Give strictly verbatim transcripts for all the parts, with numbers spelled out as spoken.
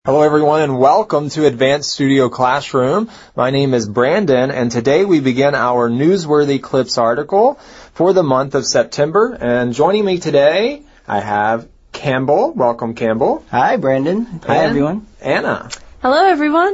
Hello everyone and welcome to Advanced Studio Classroom. My name is Brandon and today we begin our Newsworthy Clips article for the month of September. And joining me today I have Campbell. Welcome, Campbell. Hi, Brandon. Hi, and everyone. Anna. Hello everyone.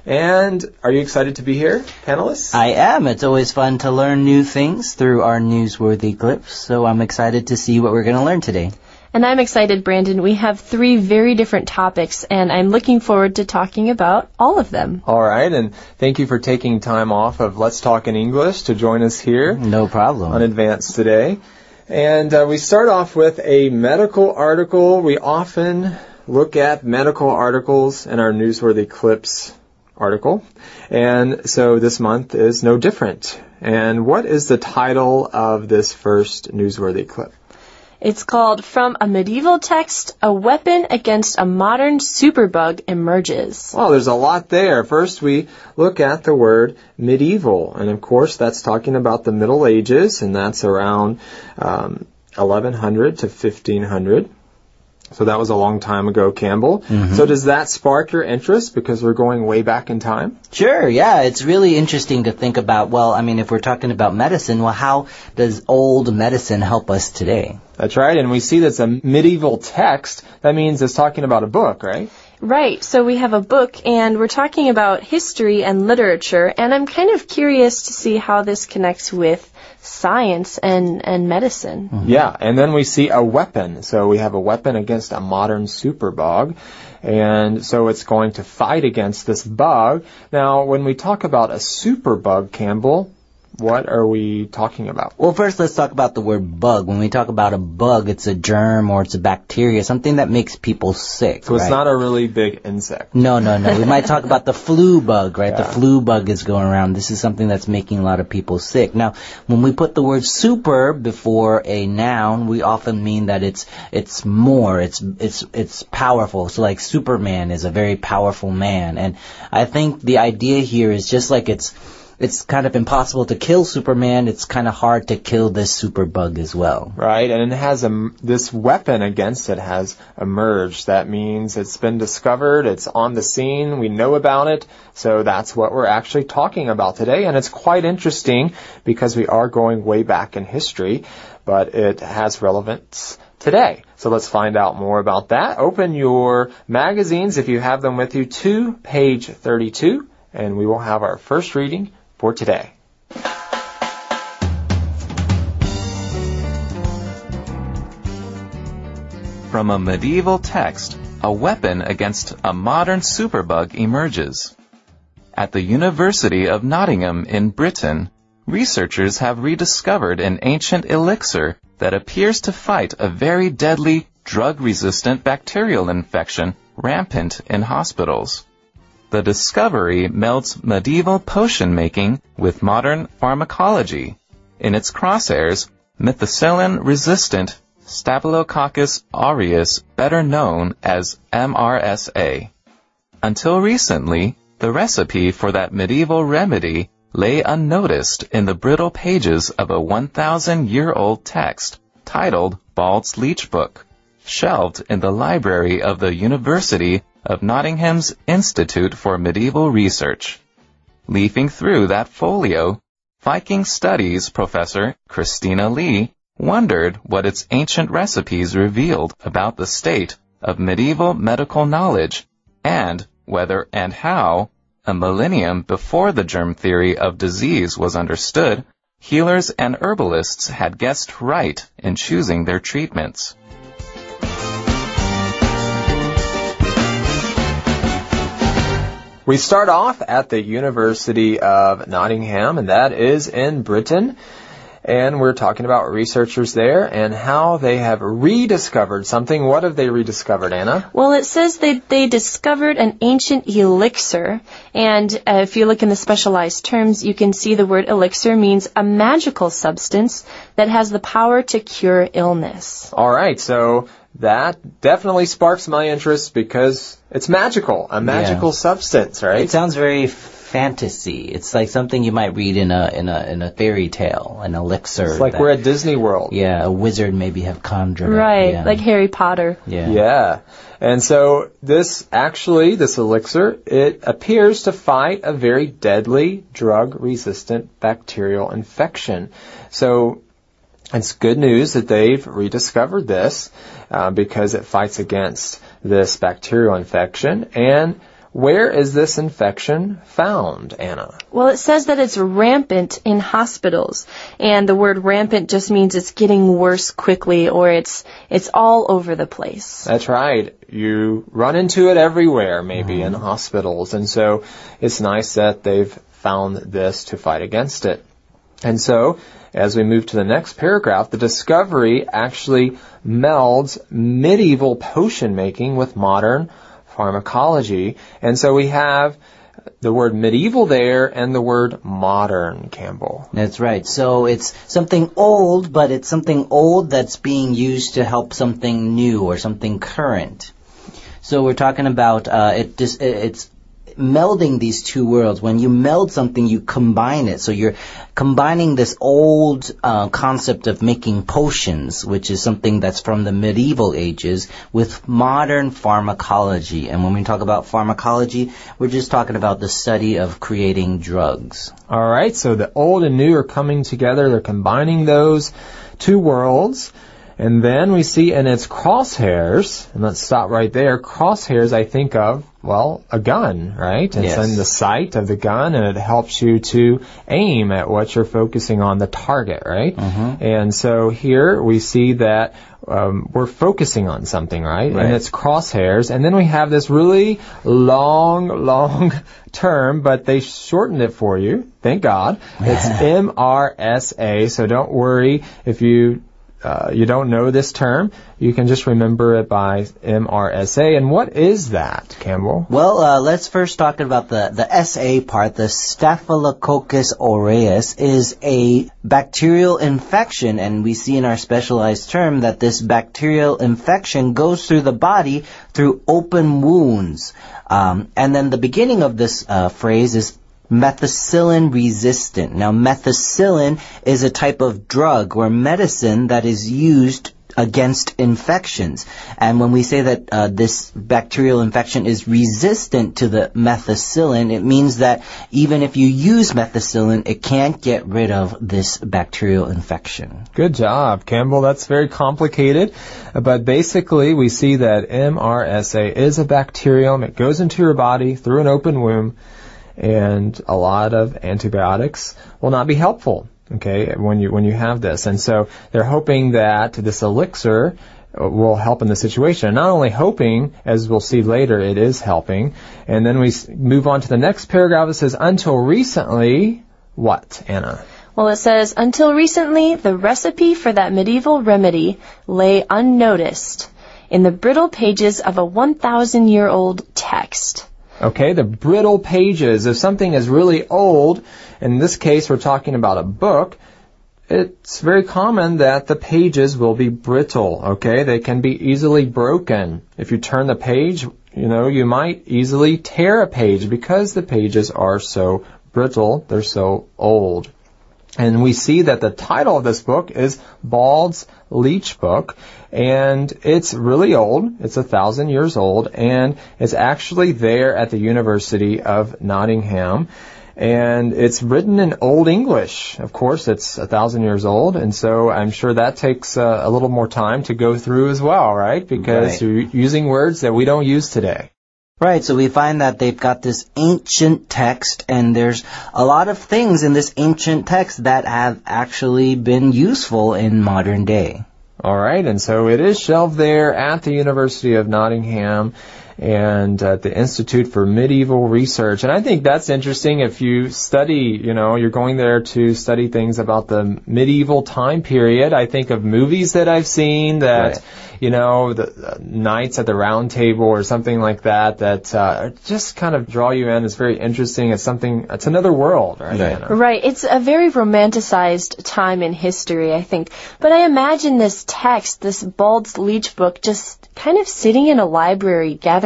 And are you excited to be here, panelists? I am. It's always fun to learn new things through our Newsworthy Clips, so I'm excited to see what we're going to learn today. And I'm excited, Brandon. We have three very different topics, and I'm looking forward to talking about all of them. All right, and thank you for taking time off of Let's Talk in English to join us here. No problem. On Advanced today. And uh, we start off with a medical article. We often look at medical articles in our Newsworthy Clips article. And so this month is no different. And what is the title of this first Newsworthy Clip? It's called From a Medieval Text, a Weapon Against a Modern Superbug Emerges. Well, there's a lot there. First, we look at the word medieval. And, of course, that's talking about the Middle Ages, and that's around um, eleven hundred to fifteen hundred. So that was a long time ago, Campbell. Mm-hmm. So does that spark your interest because we're going way back in time? Sure, yeah. It's really interesting to think about, well, I mean, if we're talking about medicine, well, how does old medicine help us today? That's right. And we see that's a medieval text. That means it's talking about a book, right? Right. So we have a book, and we're talking about history and literature, and I'm kind of curious to see how this connects with science and, and medicine. Mm-hmm. Yeah, and then we see a weapon. So we have a weapon against a modern superbug, and so it's going to fight against this bug. Now, when we talk about a superbug, Campbell, what are we talking about? Well, first let's talk about the word bug. When we talk about a bug, it's a germ or it's a bacteria, something that makes people sick. So it's right? not a really big insect. No, no, no. We might talk about the flu bug, right? Yeah. The flu bug is going around. This is something that's making a lot of people sick. Now, when we put the word super before a noun, we often mean that it's it's more, it's it's it's powerful. So like Superman is a very powerful man. And I think the idea here is just like it's It's kind of impossible to kill Superman. It's kind of hard to kill this superbug as well. Right, and it has a, this weapon against it has emerged. That means it's been discovered, it's on the scene, we know about it, so that's what we're actually talking about today. And it's quite interesting because we are going way back in history, but it has relevance today. So let's find out more about that. Open your magazines, if you have them with you, to page thirty-two, and we will have our first reading for today. From a medieval text, a weapon against a modern superbug emerges. At the University of Nottingham in Britain, researchers have rediscovered an ancient elixir that appears to fight a very deadly, drug-resistant bacterial infection rampant in hospitals. The discovery melds medieval potion making with modern pharmacology. In its crosshairs, methicillin-resistant Staphylococcus aureus, better known as M R S A. Until recently, the recipe for that medieval remedy lay unnoticed in the brittle pages of a one thousand year old text titled Bald's Leech Book, shelved in the library of the University of Nottingham's Institute for Medieval Research. Leafing through that folio, Viking Studies professor Christina Lee wondered what its ancient recipes revealed about the state of medieval medical knowledge and whether and how, a millennium before the germ theory of disease was understood, healers and herbalists had guessed right in choosing their treatments. We start off at the University of Nottingham, and that is in Britain. And we're talking about researchers there and how they have rediscovered something. What have they rediscovered, Anna? Well, it says they, they discovered an ancient elixir. And uh, if you look in the specialized terms, you can see the word elixir means a magical substance that has the power to cure illness. All right, so that definitely sparks my interest because it's magical, a magical yeah. substance, right? It sounds very fantasy. It's like something you might read in a in a in a fairy tale, an elixir. It's like that, we're at Disney World. Yeah, a wizard maybe have conjured Right, it. Yeah. like Harry Potter. Yeah. Yeah. And so this actually, this elixir, it appears to fight a very deadly drug-resistant bacterial infection. So it's good news that they've rediscovered this uh, because it fights against this bacterial infection. And where is this infection found, Anna? Well, it says that it's rampant in hospitals, and the word rampant just means it's getting worse quickly, or it's it's all over the place. That's right. You run into it everywhere, maybe in hospitals, and so it's nice that they've found this to fight against it. And so, as we move to the next paragraph, the discovery actually melds medieval potion making with modern pharmacology. And so we have the word medieval there and the word modern, Campbell. That's right. So it's something old, but it's something old that's being used to help something new or something current. So we're talking about uh, it. Just, it's melding these two worlds. When you meld something, you combine it. So you're combining this old uh, concept of making potions, which is something that's from the medieval ages, with modern pharmacology. And when we talk about pharmacology, we're just talking about the study of creating drugs. All right, so the old and new are coming together. They're combining those two worlds. And then we see in its crosshairs, and let's stop right there, crosshairs I think of, well, a gun, right? It's Yes. in the sight of the gun, and it helps you to aim at what you're focusing on, the target, right? Mm-hmm. And so here we see that um, we're focusing on something, right? Right. And it's crosshairs. And then we have this really long, long term, but they shortened it for you. Thank God. It's M R S A, so don't worry if you Uh, you don't know this term, you can just remember it by M R S A. And what is that, Campbell? Well, uh, let's first talk about the, the S A part. The Staphylococcus aureus is a bacterial infection, and we see in our specialized term that this bacterial infection goes through the body through open wounds. Um, and then the beginning of this uh, phrase is methicillin resistant. Now, methicillin is a type of drug or medicine that is used against infections. And when we say that uh, this bacterial infection is resistant to the methicillin, it means that even if you use methicillin, it can't get rid of this bacterial infection. Good job, Campbell. That's very complicated. But basically, we see that M R S A is a bacterium. It goes into your body through an open wound, and a lot of antibiotics will not be helpful, okay, when you when you have this. And so they're hoping that this elixir will help in the situation. And not only hoping, as we'll see later, it is helping. And then we move on to the next paragraph. It says, until recently, what, Anna? Well, it says, until recently, the recipe for that medieval remedy lay unnoticed in the brittle pages of a one thousand year old text. Okay, the brittle pages. If something is really old, in this case we're talking about a book, it's very common that the pages will be brittle, okay? They can be easily broken. If you turn the page, you know, you might easily tear a page because the pages are so brittle, they're so old. And we see that the title of this book is Bald's Leech Book, and it's really old. It's a thousand years old, and it's actually there at the University of Nottingham. And it's written in Old English. Of course, it's a thousand years old, and so I'm sure that takes uh, a little more time to go through as well, right? Because Right. you're using words that we don't use today. Right, so we find that they've got this ancient text, and there's a lot of things in this ancient text that have actually been useful in modern day. All right, and so it is shelved there at the University of Nottingham and at the Institute for Medieval Research. And I think that's interesting if you study, you know, you're going there to study things about the medieval time period. I think of movies that I've seen that, Right. you know, the uh, Knights at the Round Table or something like that, that uh, just kind of draw you in. It's very interesting. It's something, it's another world, right, Right. Anna? Right. It's a very romanticized time in history, I think. But I imagine this text, this Bald's Leech Book, just kind of sitting in a library, gathering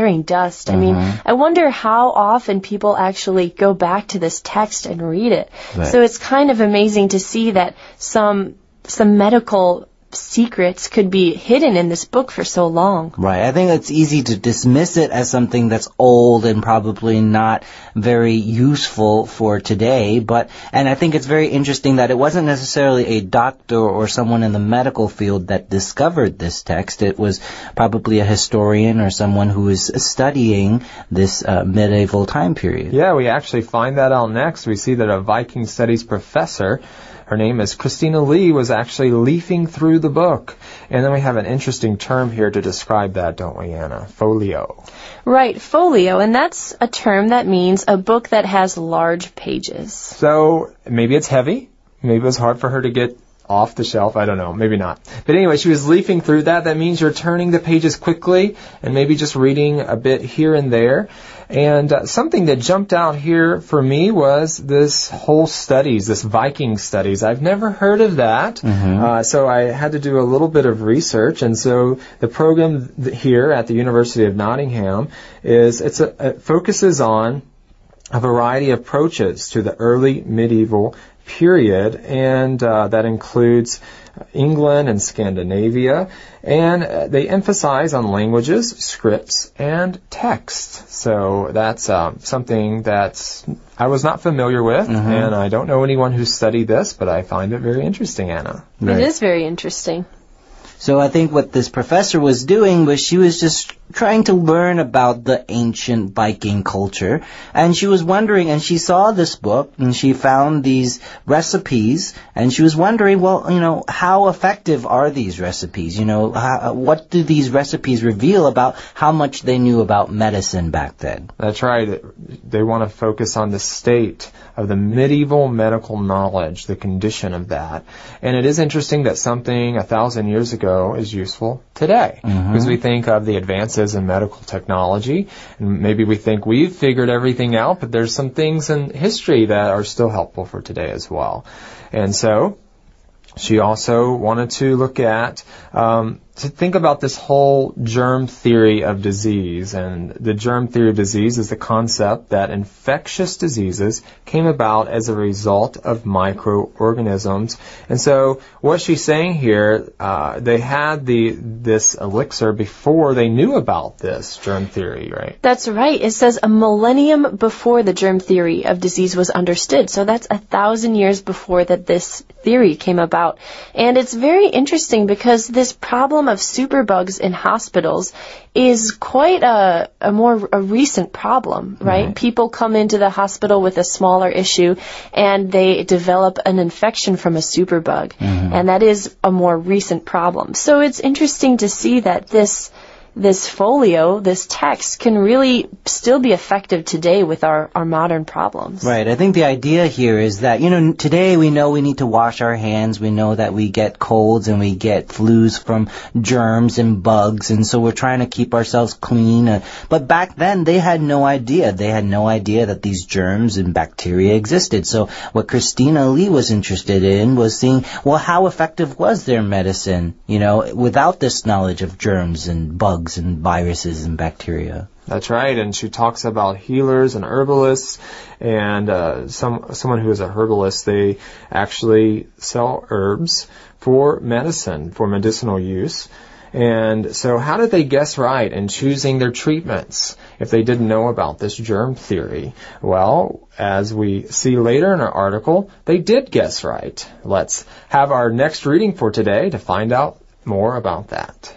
gathering dust. I mean, I wonder how often people actually go back to this text and read it. Right. So it's kind of amazing to see that some some medical secrets could be hidden in this book for so long. Right. I think it's easy to dismiss it as something that's old and probably not very useful for today. But, and I think it's very interesting that it wasn't necessarily a doctor or someone in the medical field that discovered this text. It was probably a historian or someone who is studying this uh, medieval time period. Yeah, we actually find that out next. We see that a Viking studies professor, her name is Christina Lee, was actually leafing through the book. And then we have an interesting term here to describe that, don't we, Anna? Folio. Right, folio, and that's a term that means a book that has large pages. So maybe it's heavy. Maybe it was hard for her to get off the shelf. I don't know. Maybe not. But anyway, she was leafing through that. That means you're turning the pages quickly and maybe just reading a bit here and there. And uh, something that jumped out here for me was this whole studies, this Viking studies. I've never heard of that. Mm-hmm. Uh, so I had to do a little bit of research. And so the program th- here at the University of Nottingham is, it's a, it focuses on a variety of approaches to the early medieval period, and uh, that includes England and Scandinavia, and uh, they emphasize on languages, scripts, and text. So that's uh, something that I was not familiar with, mm-hmm. and I don't know anyone who studied this, but I find it very interesting, Anna. Right. It is very interesting. So I think what this professor was doing was she was just trying to learn about the ancient Viking culture. And she was wondering, and she saw this book, and she found these recipes, and she was wondering, well, you know, how effective are these recipes? You know, how, what do these recipes reveal about how much they knew about medicine back then? That's right. They want to focus on the state of the medieval medical knowledge, the condition of that. And it is interesting that something a thousand years ago is useful today, mm-hmm. because we think of the advances in medical technology, and maybe we think we've figured everything out, but there's some things in history that are still helpful for today as well. And so she also wanted to look at, um, to think about this whole germ theory of disease. And the germ theory of disease is the concept that infectious diseases came about as a result of microorganisms. And so what she's saying here, uh, they had the this elixir before they knew about this germ theory, right? That's right. It says a millennium before the germ theory of disease was understood. So that's a thousand years before that this theory came about. And it's very interesting because this problem of superbugs in hospitals is quite a, a more a recent problem, right? Mm-hmm. People come into the hospital with a smaller issue and they develop an infection from a superbug. Mm-hmm. And that is a more recent problem. So it's interesting to see that this this folio, this text, can really still be effective today with our, our modern problems. Right. I think the idea here is that, you know, today we know we need to wash our hands. We know that we get colds and we get flus from germs and bugs, and so we're trying to keep ourselves clean. Uh, but back then, they had no idea. They had no idea that these germs and bacteria existed. So what Christina Lee was interested in was seeing, well, how effective was their medicine, you know, without this knowledge of germs and bugs and viruses and bacteria. That's right, and she talks about healers and herbalists, and uh, some someone who is a herbalist, they actually sell herbs for medicine, for medicinal use. And so how did they guess right in choosing their treatments if they didn't know about this germ theory? Well, as we see later in our article, they did guess right. Let's have our next reading for today to find out more about that.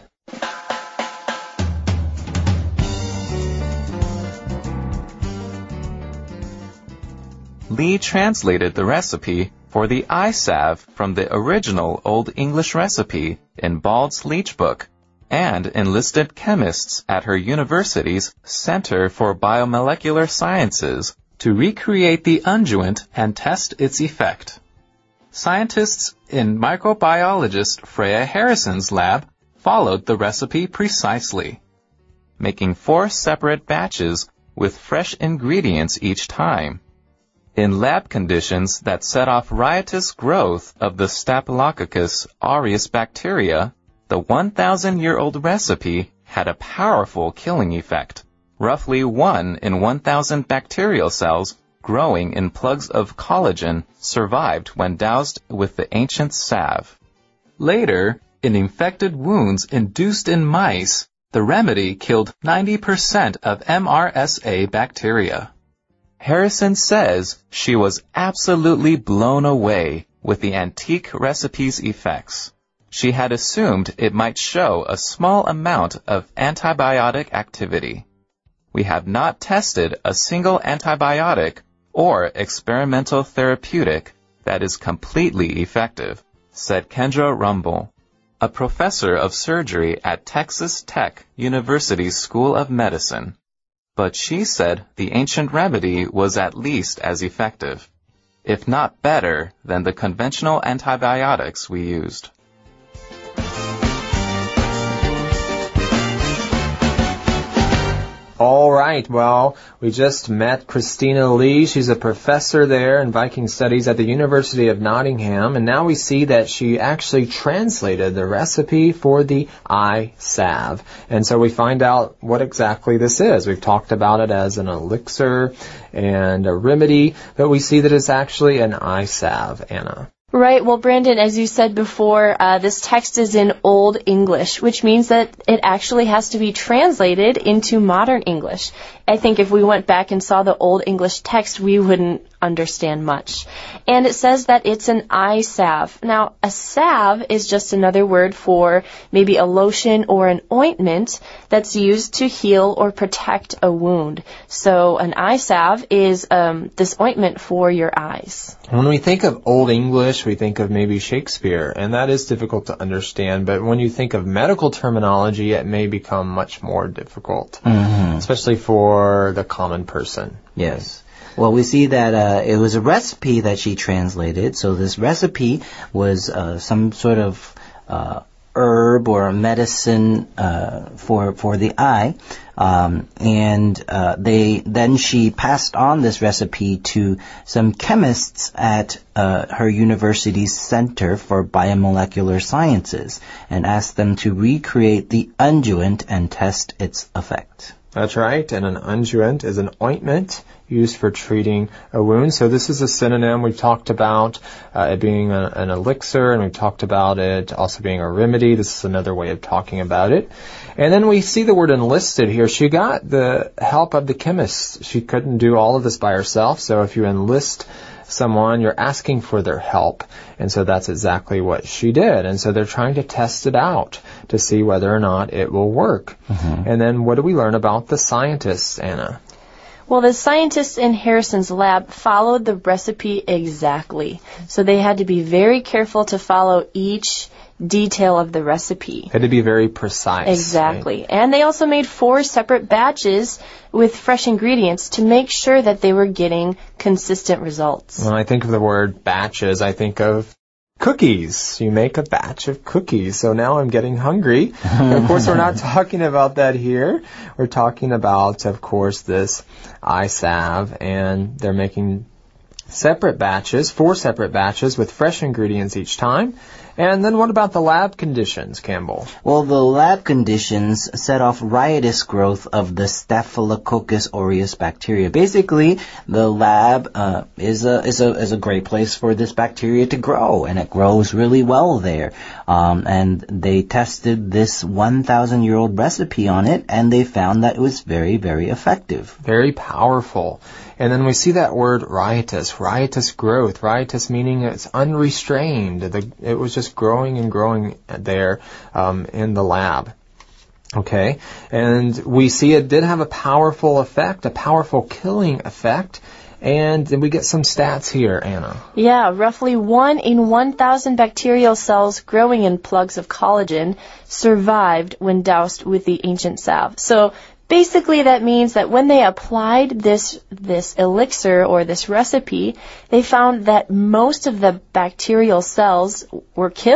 Lee translated the recipe for the eye salve from the original Old English recipe in Bald's Leech Book and enlisted chemists at her university's Center for Biomolecular Sciences to recreate the unguent and test its effect. Scientists in microbiologist Freya Harrison's lab followed the recipe precisely, making four separate batches with fresh ingredients each time. In lab conditions that set off riotous growth of the Staphylococcus aureus bacteria, the one thousand year old recipe had a powerful killing effect. Roughly one in one thousand bacterial cells growing in plugs of collagen survived when doused with the ancient salve. Later, in infected wounds induced in mice, the remedy killed ninety percent of M R S A bacteria. Harrison says she was absolutely blown away with the antique recipe's effects. She had assumed it might show a small amount of antibiotic activity. We have not tested a single antibiotic or experimental therapeutic that is completely effective, said Kendra Rumble, a professor of surgery at Texas Tech University School of Medicine. But she said the ancient remedy was at least as effective, if not better, than the conventional antibiotics we used. All right, well, we just met Christina Lee. She's a professor there in Viking Studies at the University of Nottingham, and now we see that she actually translated the recipe for the eye salve. And so we find out what exactly this is. We've talked about it as an elixir and a remedy, but we see that it's actually an eye salve, Anna. Right. Well, Brandon, as you said before, uh, this text is in Old English, which means that it actually has to be translated into modern English. I think if we went back and saw the Old English text, we wouldn't understand much. And it says that it's an eye salve. Now, a salve is just another word for maybe a lotion or an ointment that's used to heal or protect a wound. So an eye salve is um, this ointment for your eyes. When we think of Old English, we think of maybe Shakespeare, and that is difficult to understand. But when you think of medical terminology, it may become much more difficult, mm-hmm. especially for the common person. Yes. Well, we see that uh, it was a recipe that she translated. So this recipe was uh, some sort of uh, herb or a medicine uh, for for the eye, um, and uh, they then she passed on this recipe to some chemists at uh, her university's Center for Biomolecular Sciences and asked them to recreate the unguent and test its effect. That's right, and an unguent is an ointment used for treating a wound. So this is a synonym. We've talked about uh, it being a, an elixir, and we've talked about it also being a remedy. This is another way of talking about it. And then we see the word enlisted here. She got the help of the chemists. She couldn't do all of this by herself, so if you enlist someone, you're asking for their help. And so that's exactly what she did. And so they're trying to test it out to see whether or not it will work. Mm-hmm. And then what do we learn about the scientists, Anna? Well, the scientists in Harrison's lab followed the recipe exactly. So they had to be very careful to follow each detail of the recipe. Had to be very precise. Exactly. Right? And they also made four separate batches with fresh ingredients to make sure that they were getting consistent results. When I think of the word batches, I think of cookies. You make a batch of cookies. So now I'm getting hungry. Of course, we're not talking about that here. We're talking about, of course, this eye salve, and they're making separate batches, four separate batches with fresh ingredients each time. And then what about the lab conditions, Campbell? Well, the lab conditions set off riotous growth of the Staphylococcus aureus bacteria. Basically, the lab uh, is a is a is a great place for this bacteria to grow, and it grows really well there. Um, and they tested this one thousand year old recipe on it, and they found that it was very, very effective. Very powerful. And then we see that word riotous, riotous growth, riotous meaning it's unrestrained. The, it was just growing and growing there um, in the lab. Okay, and we see it did have a powerful effect, a powerful killing effect. And then we get some stats here, Anna. Yeah, roughly one in one thousand bacterial cells growing in plugs of collagen survived when doused with the ancient salve. So basically, that means that when they applied this this elixir or this recipe, they found that most of the bacterial cells were killed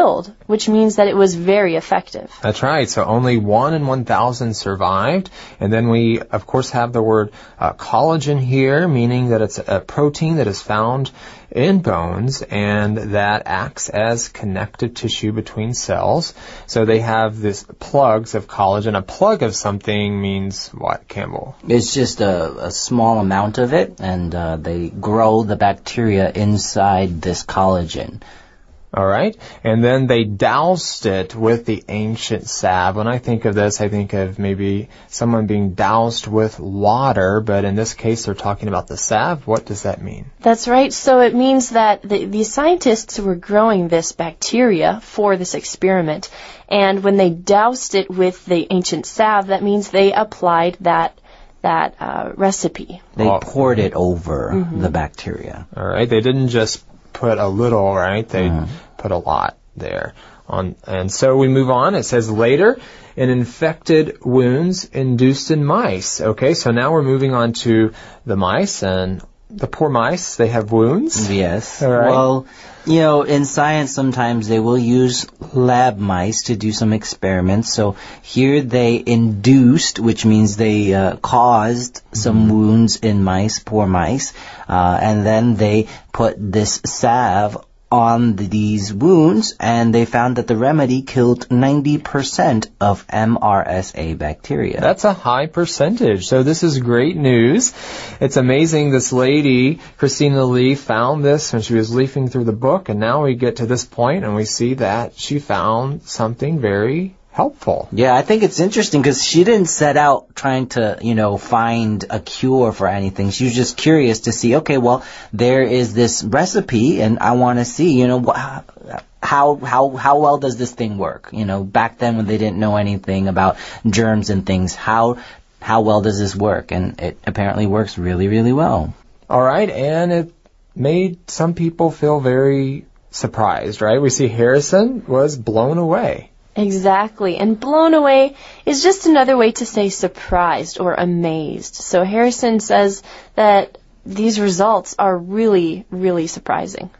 which means that it was very effective. That's right. So only one in one thousand survived. And then we, of course, have the word uh, collagen here, meaning that it's a protein that is found in bones and that acts as connective tissue between cells. So they have this plugs of collagen. A plug of something means what, Campbell? It's just a, a small amount of it, and uh, they grow the bacteria inside this collagen. All right. And then they doused it with the ancient salve. When I think of this, I think of maybe someone being doused with water, but in this case, they're talking about the salve. What does that mean? That's right. So it means that the, the scientists were growing this bacteria for this experiment. And when they doused it with the ancient salve, that means they applied that that uh, recipe. They Oh. poured it over Mm-hmm. the bacteria. All right. They didn't just put a little, right? They Mhm. put a lot there. On, and so we move on. It says later, in infected wounds induced in mice. Okay, so now we're moving on to the mice, and the poor mice, they have wounds. Yes. All right. Well, you know, in science sometimes they will use lab mice to do some experiments. So here they induced, which means they uh, caused some wounds in mice, poor mice, uh, and then they put this salve on the, these wounds, and they found that the remedy killed ninety percent of M R S A bacteria. That's a high percentage. So this is great news. It's amazing this lady, Christina Lee, found this when she was leafing through the book, and now we get to this point and we see that she found something very helpful. Yeah, I think it's interesting because she didn't set out trying to, you know, find a cure for anything. She was just curious to see, okay, well, there is this recipe and I want to see, you know, wh- how how how well does this thing work? You know, back then when they didn't know anything about germs and things, how how well does this work? And it apparently works really, really well. All right, and it made some people feel very surprised, right? We see Harrison was blown away. Exactly. And blown away is just another way to say surprised or amazed. So Harrison says that these results are really, really surprising.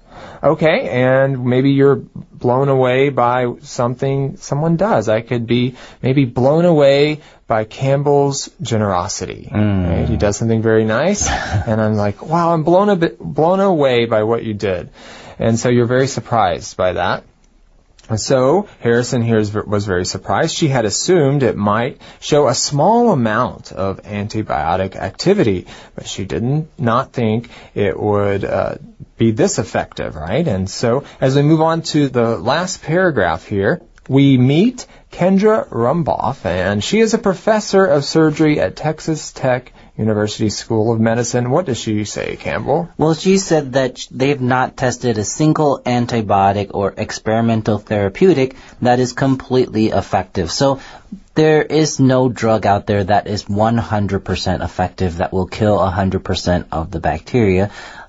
Okay, and maybe you're blown away by something someone does. I could be maybe blown away by Campbell's generosity. Mm. Right? He does something very nice, and I'm like, wow, I'm blown a bit, blown away by what you did. And so you're very surprised by that. And so Harrison here was very surprised. She had assumed it might show a small amount of antibiotic activity, but she didn't not think it would uh, be this effective, right? And so as we move on to the last paragraph here, we meet Kendra Rumboff, and she is a professor of surgery at Texas Tech University School of Medicine. What does she say, Campbell? Well, she said that they've not tested a single antibiotic or experimental therapeutic that is completely effective. So there is no drug out there that is one hundred percent effective that will kill one hundred percent of the bacteria.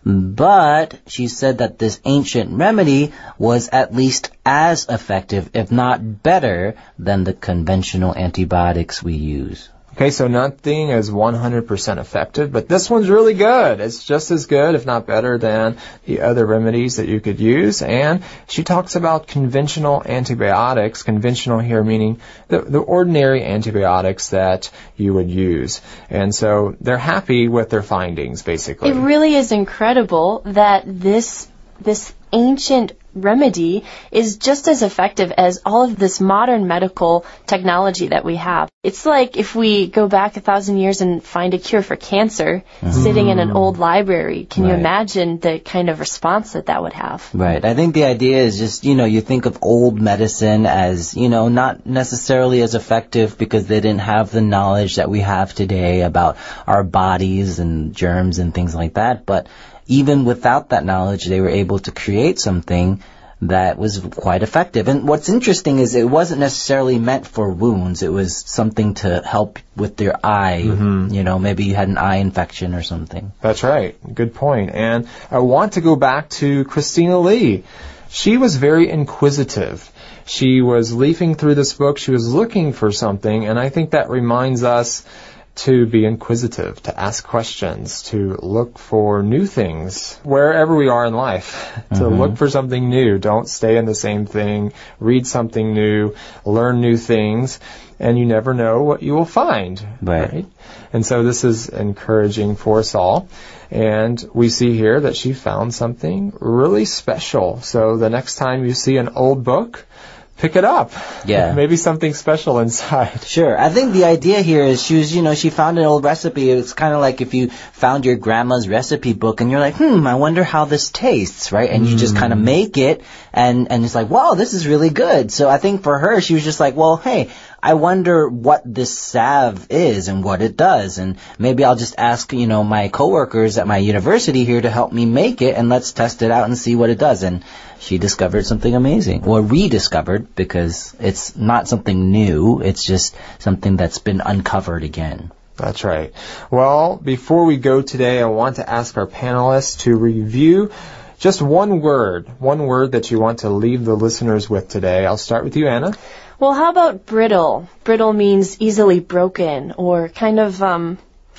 But she said that this ancient remedy was at least as effective, if not better, than the conventional antibiotics we use. Okay, so nothing is one hundred percent effective, but this one's really good. It's just as good, if not better, than the other remedies that you could use. And she talks about conventional antibiotics, conventional here meaning the, the ordinary antibiotics that you would use. And so they're happy with their findings, basically. It really is incredible that this this ancient remedy is just as effective as all of this modern medical technology that we have. It's like if we go back a thousand years and find a cure for cancer mm-hmm. sitting in an old library. Can right. you imagine the kind of response that that would have? Right. I think the idea is just, you know, you think of old medicine as, you know, not necessarily as effective because they didn't have the knowledge that we have today about our bodies and germs and things like that. But even without that knowledge, they were able to create something that was quite effective. And what's interesting is it wasn't necessarily meant for wounds. It was something to help with your eye. Mm-hmm. You know, maybe you had an eye infection or something. That's right. Good point. And I want to go back to Christina Lee. She was very inquisitive. She was leafing through this book. She was looking for something. And I think that reminds us to be inquisitive, to ask questions, to look for new things wherever we are in life, to mm-hmm. look for something new. Don't stay in the same thing. Read something new, learn new things, and you never know what you will find. Right. right? And so this is encouraging for us all. And we see here that she found something really special. So the next time you see an old book, pick it up. Yeah. Maybe something special inside. Sure. I think the idea here is she was, you know, she found an old recipe. It's kind of like if you found your grandma's recipe book and you're like, hmm, I wonder how this tastes, right? And mm. you just kind of make it and, and it's like, wow, this is really good. So I think for her, she was just like, well, hey, I wonder what this salve is and what it does. And maybe I'll just ask, you know, my coworkers at my university here to help me make it and let's test it out and see what it does. And she discovered something amazing, or rediscovered, because it's not something new. It's just something that's been uncovered again. That's right. Well, before we go today, I want to ask our panelists to review just one word, one word that you want to leave the listeners with today. I'll start with you, Anna. Well, how about brittle? Brittle means easily broken or kind of um,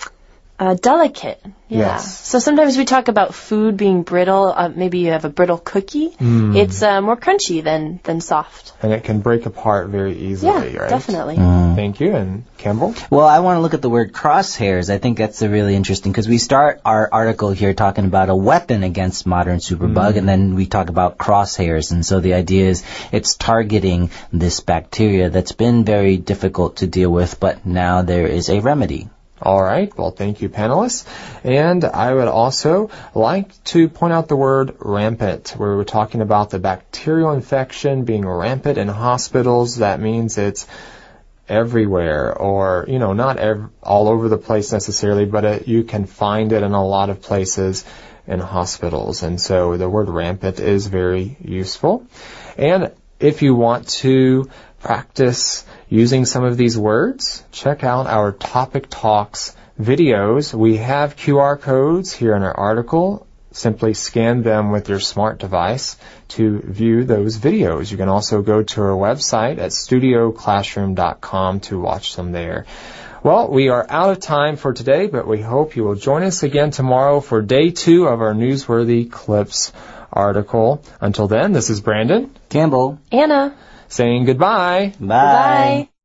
uh, delicate. Yeah. Yes. So sometimes we talk about food being brittle. Uh, maybe you have a brittle cookie. Mm. It's uh, more crunchy than, than soft. And it can break apart very easily, yeah, right? Definitely. Mm. Thank you. And Campbell? Well, I want to look at the word crosshairs. I think that's a really interesting, because we start our article here talking about a weapon against modern superbug, mm. and then we talk about crosshairs. And so the idea is it's targeting this bacteria that's been very difficult to deal with, but now there is a remedy. All right. Well, thank you, panelists. And I would also like to point out the word rampant, where we're talking about the bacterial infection being rampant in hospitals. That means it's everywhere, or, you know, not ev- all over the place necessarily, but it, you can find it in a lot of places in hospitals. And so the word rampant is very useful. And if you want to practice using some of these words, check out our Topic Talks videos. We have Q R codes here in our article. Simply scan them with your smart device to view those videos. You can also go to our website at studio classroom dot com to watch them there. Well, we are out of time for today, but we hope you will join us again tomorrow for day two of our Newsworthy Clips article. Until then, this is Brandon. Campbell. Anna. Saying goodbye. Bye. Bye.